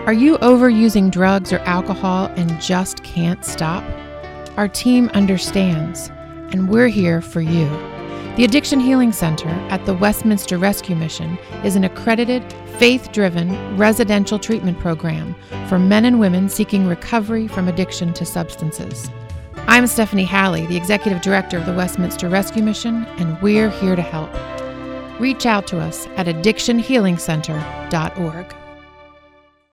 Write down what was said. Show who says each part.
Speaker 1: Are you overusing drugs or alcohol and just can't stop? Our team understands, and we're here for you. The Addiction Healing Center at the Westminster Rescue Mission is an accredited, faith-driven residential treatment program for men and women seeking recovery from addiction to substances. I'm Stephanie Halley, the Executive Director of the Westminster Rescue Mission, and we're here to help. Reach out to us at addictionhealingcenter.org.